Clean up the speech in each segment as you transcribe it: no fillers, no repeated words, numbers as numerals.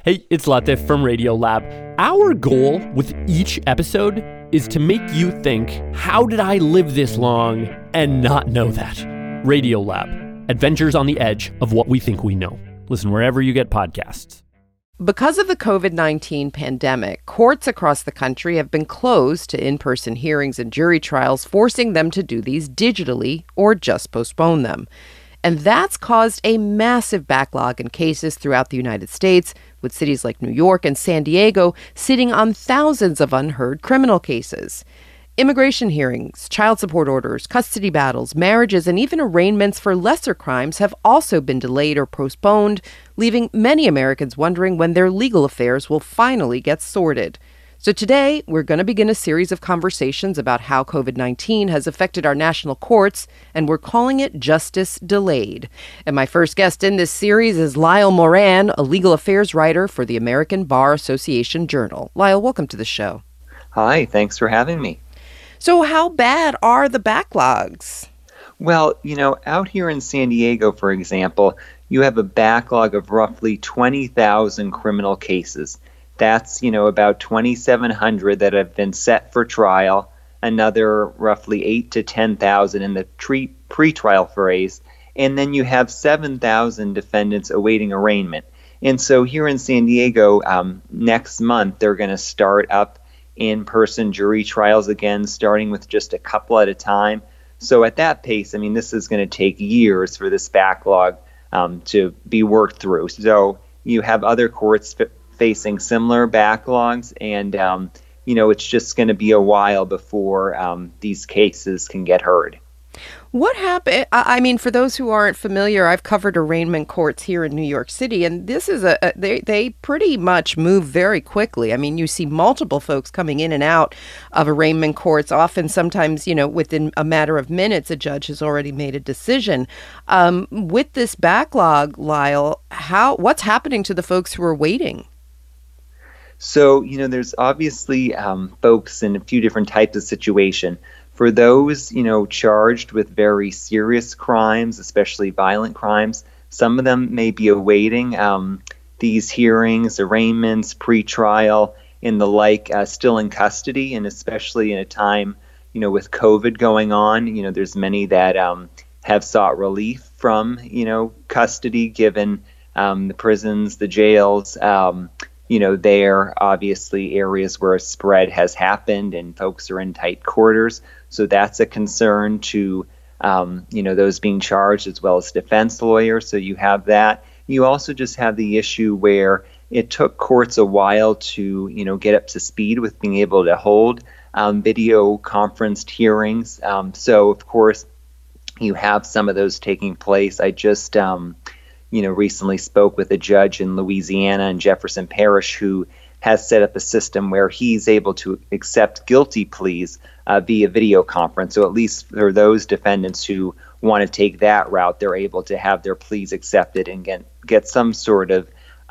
Hey, it's Latif from Radiolab. Our goal with each episode is to make you think, how did I live this long and not know that? Radiolab, adventures on the edge of what we think we know. Listen wherever you get podcasts. Because of the COVID-19 pandemic, courts across the country have been closed to in-person hearings and jury trials, forcing them to do these digitally or just postpone them. And that's caused a massive backlog in cases throughout the United States, with cities like New York and San Diego sitting on thousands of unheard criminal cases. Immigration hearings, child support orders, custody battles, marriages, and even arraignments for lesser crimes have also been delayed or postponed, leaving many Americans wondering when their legal affairs will finally get sorted. So today, we're going to begin a series of conversations about how COVID-19 has affected our national courts, and we're calling it Justice Delayed. And my first guest in this series is Lyle Moran, a legal affairs writer for the American Bar Association Journal. Lyle, welcome to the show. Hi, thanks for having me. So how bad are the backlogs? Well, out here in San Diego, for example, you have a backlog of roughly 20,000 criminal cases. That's, about 2,700 that have been set for trial, another roughly 8 to 10,000 in the pre-trial phase, and then you have 7,000 defendants awaiting arraignment. And so here in San Diego, next month, they're going to start up in-person jury trials again, starting with just a couple at a time. So at that pace, this is going to take years for this backlog to be worked through. So you have other courts facing similar backlogs, and it's just going to be a while before these cases can get heard. What happened? For those who aren't familiar, I've covered arraignment courts here in New York City, and this is they pretty much move very quickly. You see multiple folks coming in and out of arraignment courts, often sometimes, within a matter of minutes, a judge has already made a decision. With this backlog, Lyle, what's happening to the folks who are waiting? So, there's obviously folks in a few different types of situation. For those, charged with very serious crimes, especially violent crimes, some of them may be awaiting these hearings, arraignments, pretrial, and the like, still in custody, and especially in a time, with COVID going on, there's many that have sought relief from, custody, given the prisons, the jails. They're obviously areas where a spread has happened and folks are in tight quarters. So that's a concern to, those being charged as well as defense lawyers. So you have that. You also just have the issue where it took courts a while to, get up to speed with being able to hold video conferenced hearings. So, of course, you have some of those taking place. I just recently spoke with a judge in Louisiana in Jefferson Parish who has set up a system where he's able to accept guilty pleas via video conference. So at least for those defendants who want to take that route, they're able to have their pleas accepted and get some sort of,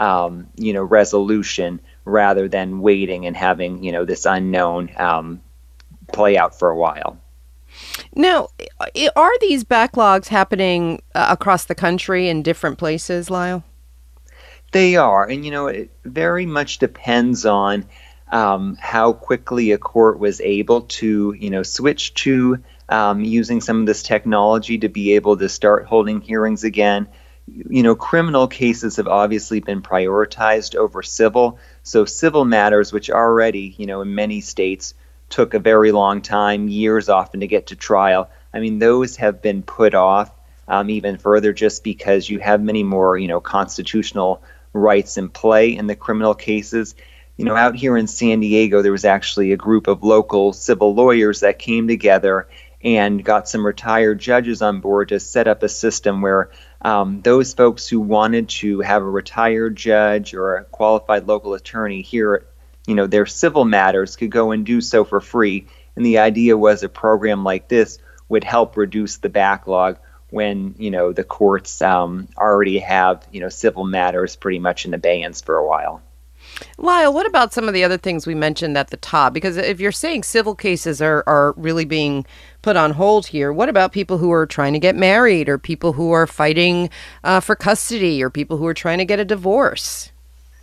resolution rather than waiting and having, this unknown play out for a while. Now, are these backlogs happening across the country in different places, Lyle? They are. And, it very much depends on how quickly a court was able to, switch to using some of this technology to be able to start holding hearings again. Criminal cases have obviously been prioritized over civil. So civil matters, which already, in many states, took a very long time, years often, to get to trial. Those have been put off even further just because you have many more, constitutional rights in play in the criminal cases. Out here in San Diego, there was actually a group of local civil lawyers that came together and got some retired judges on board to set up a system where those folks who wanted to have a retired judge or a qualified local attorney hear their civil matters could go and do so for free. And the idea was a program like this would help reduce the backlog when, the courts already have, civil matters pretty much in abeyance for a while. Lyle, what about some of the other things we mentioned at the top? Because if you're saying civil cases are really being put on hold here, what about people who are trying to get married or people who are fighting for custody or people who are trying to get a divorce?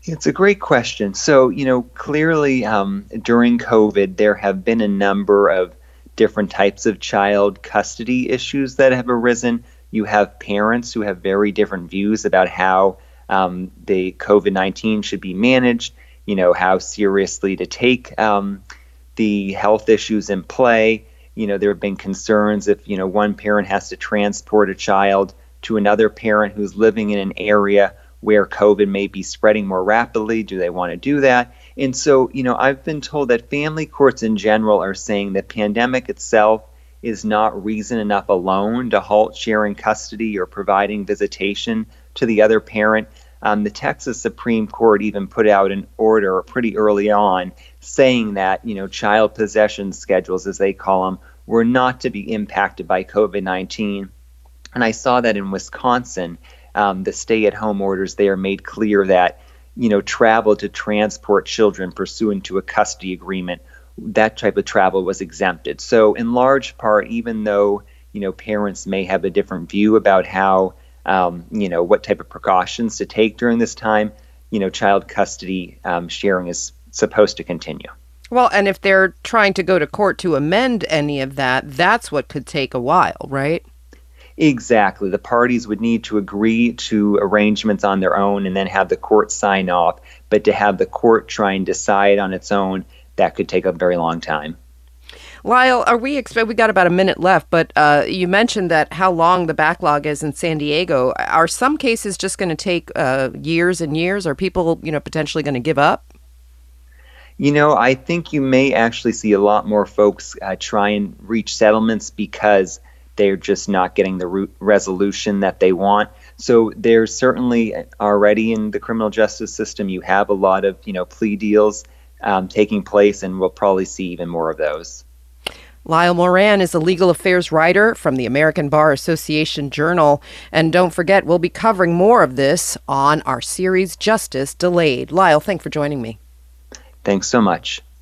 It's a great question. So, clearly during COVID, there have been a number of different types of child custody issues that have arisen. You have parents who have very different views about how the COVID-19 should be managed, how seriously to take the health issues in play. There have been concerns if, one parent has to transport a child to another parent who's living in an area where COVID may be spreading more rapidly. Do they want to do that? And so, I've been told that family courts in general are saying the pandemic itself is not reason enough alone to halt sharing custody or providing visitation to the other parent. The Texas Supreme Court even put out an order pretty early on saying that, child possession schedules, as they call them, were not to be impacted by COVID-19. And I saw that in Wisconsin, the stay-at-home orders there made clear that, travel to transport children pursuant to a custody agreement, that type of travel was exempted. So in large part, even though, parents may have a different view about how, what type of precautions to take during this time, child custody sharing is supposed to continue. Well, and if they're trying to go to court to amend any of that, that's what could take a while, right? Exactly. The parties would need to agree to arrangements on their own and then have the court sign off. But to have the court try and decide on its own, that could take a very long time. Lyle, we got about a minute left, but you mentioned that how long the backlog is in San Diego. Are some cases just going to take years and years? Are people, potentially going to give up? I think you may actually see a lot more folks try and reach settlements because they're just not getting the resolution that they want. So there's certainly already in the criminal justice system, you have a lot of, plea deals taking place, and we'll probably see even more of those. Lyle Moran is a legal affairs writer from the American Bar Association Journal. And don't forget, we'll be covering more of this on our series Justice Delayed. Lyle, thanks for joining me. Thanks so much.